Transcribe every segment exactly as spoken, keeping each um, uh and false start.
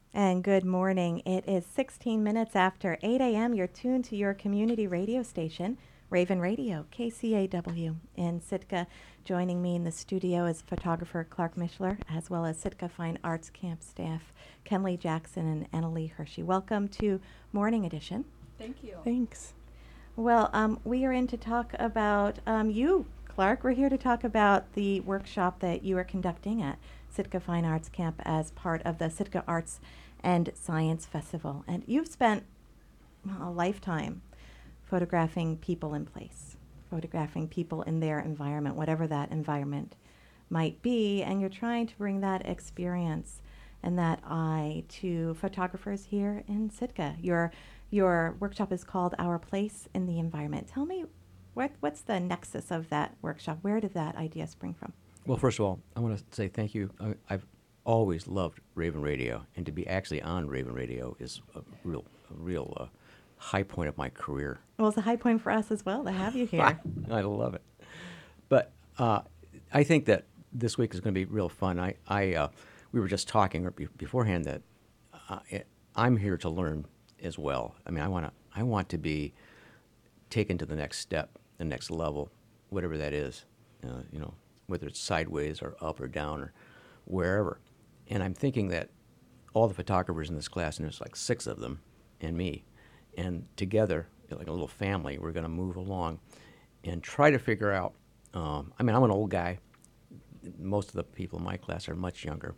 And good morning. It is sixteen minutes after eight a m. You're tuned to your community radio station, Raven Radio, K C A W in Sitka. Joining me in the studio is photographer Clark Mishler, as well as Sitka Fine Arts Camp staff Kenley Jackson and Annalie Hershey. Welcome to Morning Edition. Thank you. Thanks. Well, um, we are in to talk about um, you, Clark. We're here to talk about the workshop that you are conducting at Sitka Fine Arts Camp as part of the Sitka Arts and Science Festival. And you've spent well, a lifetime photographing people in place, photographing people in their environment, whatever that environment might be, and you're trying to bring that experience and that eye to photographers here in Sitka. Your your workshop is called Our Place in the Environment. Tell me, what what's the nexus of that workshop? Where did that idea spring from? Well, first of all, I want to say thank you. I, I've always loved Raven Radio, and to be actually on Raven Radio is a real, a real uh, high point of my career. Well, it's a high point for us as well to have you here. I love it. But uh, I think that this week is going to be real fun. I, I uh, we were just talking be- beforehand that uh, it, I'm here to learn as well. I mean, I want to, I want to be taken to the next step, the next level, whatever that is. Uh, you know, whether it's sideways or up or down or wherever. And I'm thinking that all the photographers in this class, and there's like six of them, and me, and together, like a little family, we're going to move along and try to figure out. Um, I mean, I'm an old guy. Most of the people in my class are much younger,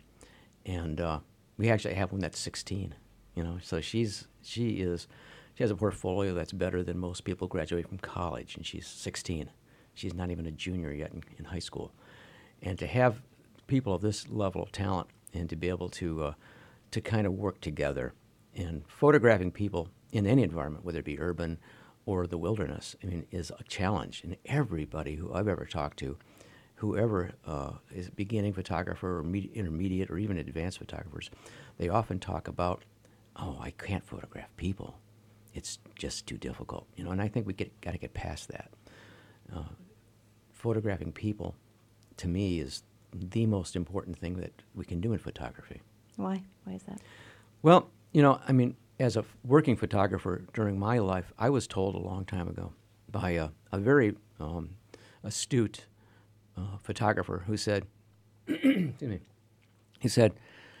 and uh, we actually have one that's sixteen. You know, so she's she is she has a portfolio that's better than most people graduate from college, and she's sixteen. She's not even a junior yet in, in high school, and to have people of this level of talent and to be able to uh, to kind of work together and photographing people in any environment, whether it be urban or the wilderness, I mean, is a challenge. And everybody who I've ever talked to, whoever uh, is a beginning photographer or med- intermediate or even advanced photographers, they often talk about, oh, I can't photograph people. It's just too difficult, you know. And I think we get got to get past that. Uh, photographing people, to me, is the most important thing that we can do in photography. Why? Why is that? Well, you know, I mean, as a f- working photographer during my life, I was told a long time ago by a, a very um, astute uh, photographer who said, excuse me, he said,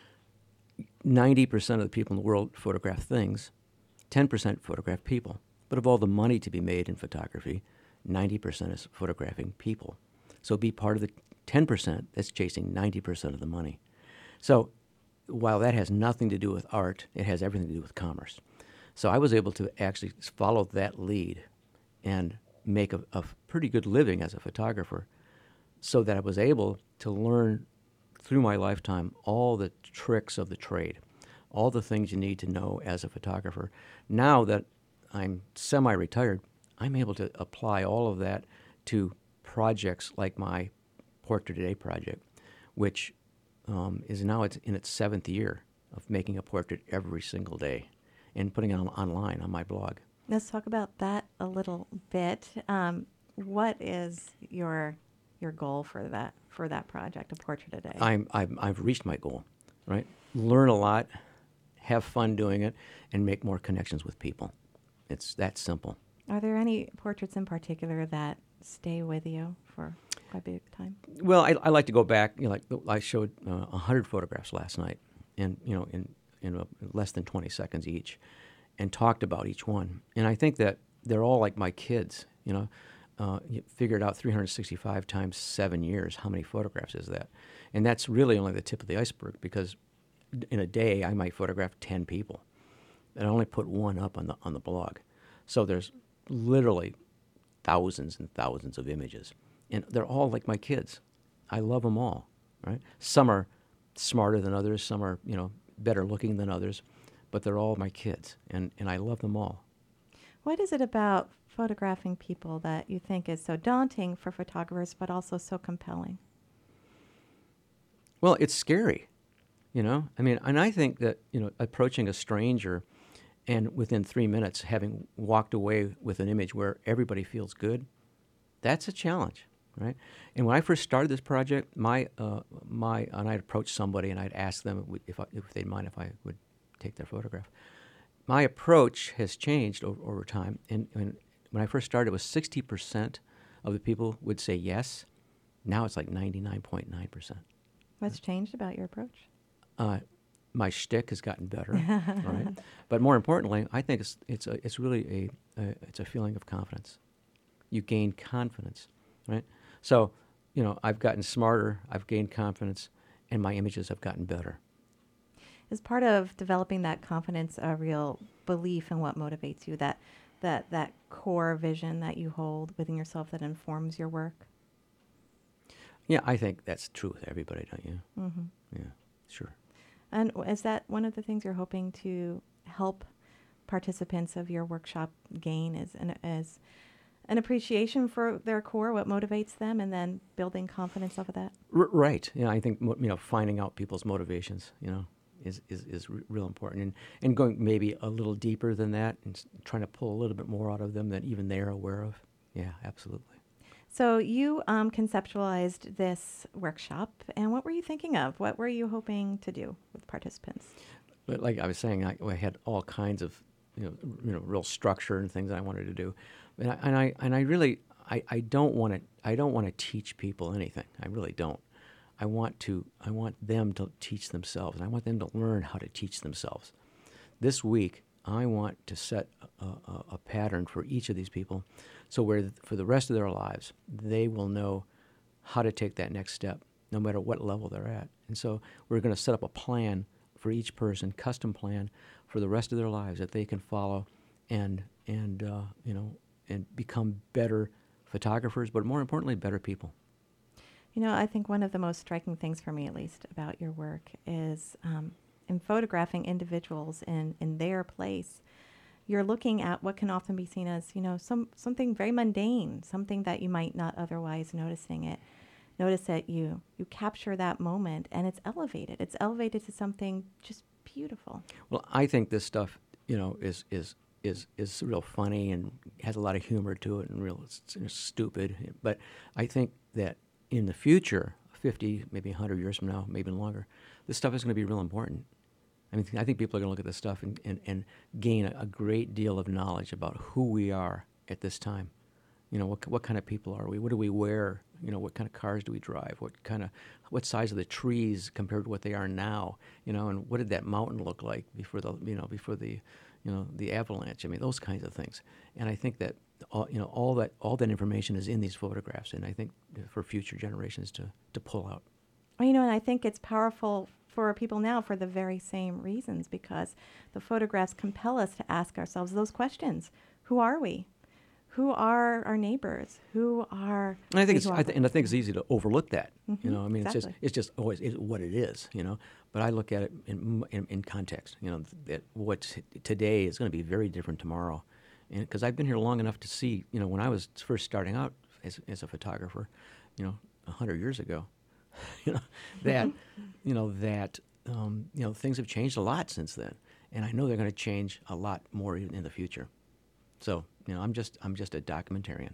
ninety percent of the people in the world photograph things, ten percent photograph people. But of all the money to be made in photography, ninety percent is photographing people. So be part of the ten percent that's chasing ninety percent of the money. So while that has nothing to do with art, it has everything to do with commerce. So I was able to actually follow that lead and make a, a pretty good living as a photographer, so that I was able to learn through my lifetime all the tricks of the trade, all the things you need to know as a photographer. Now that I'm semi-retired, I'm able to apply all of that to projects like my Portrait Today project, which um, is now it's in its seventh year of making a portrait every single day and putting it on, online on my blog. Let's talk about that a little bit. Um, what is your your goal for that for that project, A Portrait a Day? I'm, I'm, I've reached my goal, right? Learn a lot, have fun doing it, and make more connections with people. It's that simple. Are there any portraits in particular that stay with you for quite a bit of time? Well, I, I like to go back. You know, like I showed uh, one hundred photographs last night, and you know, in in a, less than twenty seconds each, and talked about each one. And I think that they're all like my kids. You know, uh, you figured out three hundred sixty-five times seven years. How many photographs is that? And that's really only the tip of the iceberg, because in a day I might photograph ten people, and I only put one up on the on the blog. So there's literally thousands and thousands of images. And they're all like my kids. I love them all, right? Some are smarter than others. Some are, you know, better looking than others. But they're all my kids, and, and I love them all. What is it about photographing people that you think is so daunting for photographers, but also so compelling? Well, it's scary, you know? I mean, and I think that, you know, approaching a stranger and within three minutes having walked away with an image where everybody feels good, that's a challenge, right? And when I first started this project, my uh, my and I'd approach somebody and I'd ask them if I, if they'd mind if I would take their photograph. My approach has changed over, over time. And, and when I first started, it was sixty percent of the people would say yes. Now it's like ninety-nine point nine percent. What's changed about your approach? Uh, my shtick has gotten better, right? But more importantly, I think it's it's a, it's really a, a it's a feeling of confidence. You gain confidence, right? So, you know, I've gotten smarter, I've gained confidence, and my images have gotten better. Is part of developing that confidence a real belief in what motivates you, that that that core vision that you hold within yourself that informs your work? Yeah, I think that's true with everybody, don't you? Mm-hmm. Yeah, sure. And w- is that one of the things you're hoping to help participants of your workshop gain, is an, is an appreciation for their core, what motivates them, and then building confidence off of that? R- right. Yeah, I think mo- you know finding out people's motivations, you know, is is, is r- real important, and and going maybe a little deeper than that, and s- trying to pull a little bit more out of them than even they're aware of. Yeah, absolutely. So you um, conceptualized this workshop, and what were you thinking of? What were you hoping to do with participants? But like I was saying, I, I had all kinds of you know r- you know real structure and things that I wanted to do, and I and I, and I really I, I don't want to I don't want to teach people anything. I really don't. I want to I want them to teach themselves, and I want them to learn how to teach themselves. This week, I want to set a, a, a pattern for each of these people, so where th- for the rest of their lives they will know how to take that next step, no matter what level they're at. And so we're going to set up a plan for each person, custom plan for the rest of their lives that they can follow, and and uh, you know and become better photographers, but more importantly, better people. You know, I think one of the most striking things for me, at least, about your work is um, in photographing individuals in, in their place, you're looking at what can often be seen as, you know, some something very mundane, something that you might not otherwise noticing it. Notice that you you capture that moment, and it's elevated. It's elevated to something just beautiful. Well, I think this stuff, you know, is is is is real funny and has a lot of humor to it, and real it's, it's stupid. But I think that in the future, fifty, maybe one hundred years from now, maybe longer, this stuff is going to be real important. I mean, I think people are going to look at this stuff and, and, and gain a, a great deal of knowledge about who we are at this time. You know, what what kind of people are we? What do we wear? You know, what kind of cars do we drive? What kind of, what size are the trees compared to what they are now? You know, and what did that mountain look like before the, you know, before the, you know, the avalanche? I mean, those kinds of things. And I think that, all, you know, all that all that information is in these photographs, and I think for future generations to, to pull out. Well, you know, and I think it's powerful for people now for the very same reasons, because the photographs compel us to ask ourselves those questions. Who are we? Who are our neighbors? Who are And I think we it's who I are- th- and I think it's easy to overlook that. Mhm, You know, I mean, exactly. it's just it's just always it's what it is. You know, but I look at it in in, in context. You know, that what's today is going to be very different tomorrow, and because I've been here long enough to see. You know, when I was first starting out as as a photographer, you know, a hundred years ago, you know that you know that um, you know things have changed a lot since then, and I know they're going to change a lot more in, in the future. So, you know, I'm just I'm just a documentarian.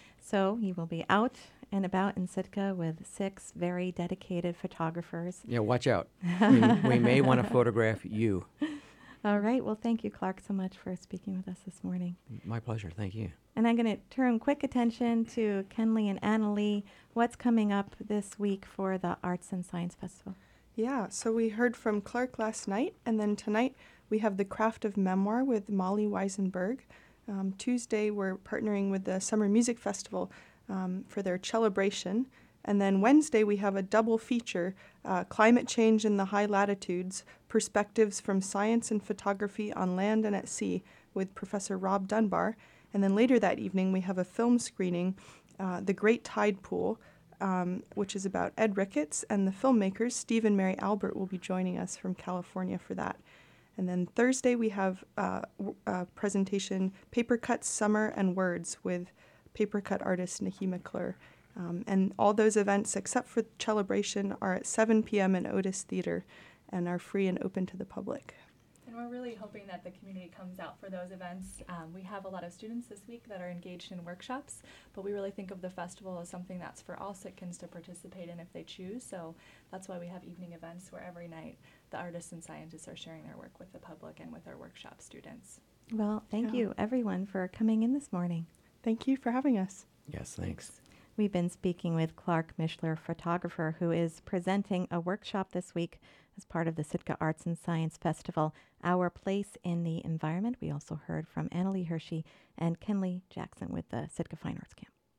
So you will be out and about in Sitka with six very dedicated photographers. Yeah, watch out. we, we may want to photograph you. All right. Well, thank you, Clark, so much for speaking with us this morning. My pleasure. Thank you. And I'm going to turn quick attention to Kenley and Annalee. What's coming up this week for the Arts and Science Festival? Yeah, so we heard from Clark last night, and then tonight we have The Craft of Memoir with Molly Weisenberg. Um, Tuesday, we're partnering with the Summer Music Festival um, for their celebration. And then Wednesday, we have a double feature, uh, Climate Change in the High Latitudes, Perspectives from Science and Photography on Land and at Sea with Professor Rob Dunbar. And then later that evening, we have a film screening, uh, The Great Tide Pool, um, which is about Ed Ricketts, and the filmmakers, Steve and Mary Albert, will be joining us from California for that. And then Thursday, we have uh, a presentation, Paper Cuts, Summer, and Words with paper cut artist Nikki McClure. Um, and all those events, except for Celebration, are at seven p.m. in Otis Theater and are free and open to the public. And we're really hoping that the community comes out for those events. Um, we have a lot of students this week that are engaged in workshops, but we really think of the festival as something that's for all Sitkans to participate in if they choose. So that's why we have evening events where every night the artists and scientists are sharing their work with the public and with our workshop students. Well, thank Yeah. you, everyone, for coming in this morning. Thank you for having us. Yes, thanks. We've been speaking with Clark Mishler, photographer, who is presenting a workshop this week as part of the Sitka Arts and Science Festival, Our Place in the Environment. We also heard from Annalie Hershey and Kenley Jackson with the Sitka Fine Arts Camp.